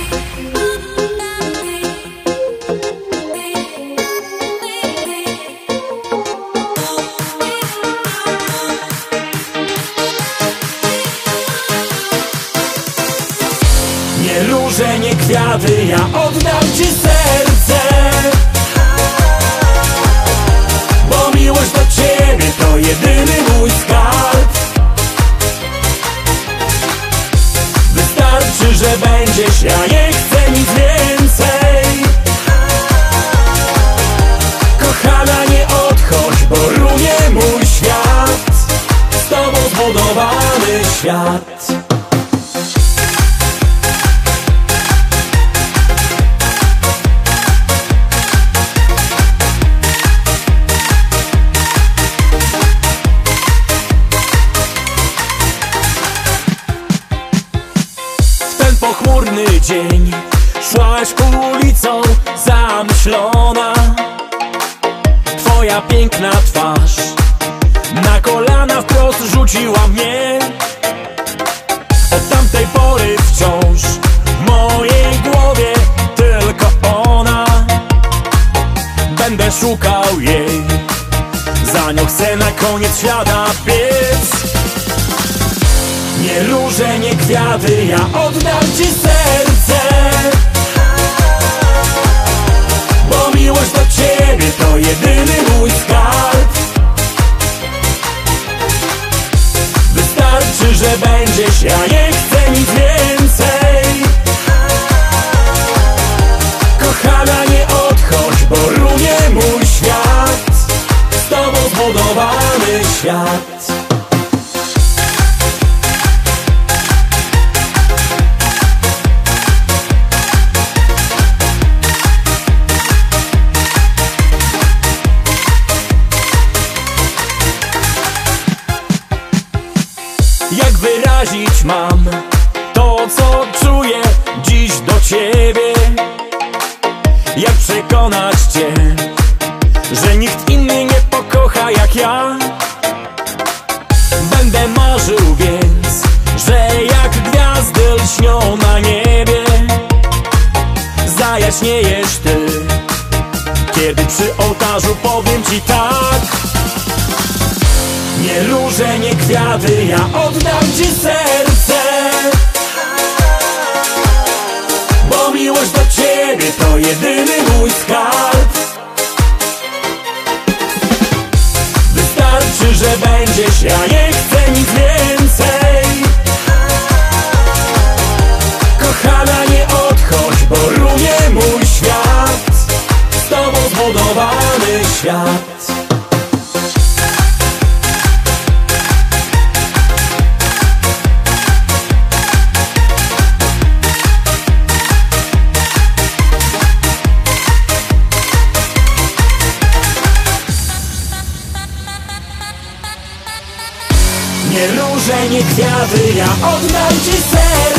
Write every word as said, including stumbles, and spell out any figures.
Nie róże, nie kwiaty, ja oddam ci serce, bo miłość do ciebie to jedyny mój skarb. Wystarczy, że będziesz, ja nie chcę nic więcej. Kochana, nie odchodź, bo runie mój świat, z tobą zbudowany świat. Pochmurny dzień, szłaś ulicą zamyślona. Twoja piękna twarz na kolana wprost rzuciła mnie. Od tamtej pory wciąż w mojej głowie tylko ona. Będę szukał jej, za nią chcę na koniec świata biec. Nie róże, nie kwiaty, ja oddam ci serce, bo miłość do ciebie to jedyny mój skarb. Wystarczy, że będziesz, ja nie chcę nic więcej. Kochana, nie odchodź, bo runie mój świat, z tobą zbudowany świat. Jak wyrazić mam to, co czuję dziś do ciebie? Jak przekonać cię, że nikt inny nie pokocha jak ja? Będę marzył więc, że jak gwiazdy lśnią na niebie, zajaśniejesz ty, kiedy przy ołtarzu powiem ci tak. Nie róże, nie kwiaty, ja oddam ci serce, bo miłość do ciebie to jedyny mój skarb. Wystarczy, że będziesz, ja nie chcę nic więcej. Kochana, nie odchodź, bo runie mój świat, z tobą zbudowany świat. Nie róże, nie kwiaty, ja oddam ci serce,